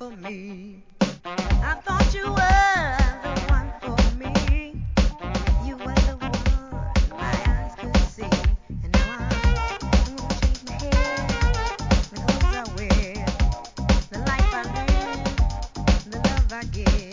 for me. I thought you were the one for me. You were the one my eyes could see. And now I'm gonna change my hair, the clothes I wear, the life I live, the love I give.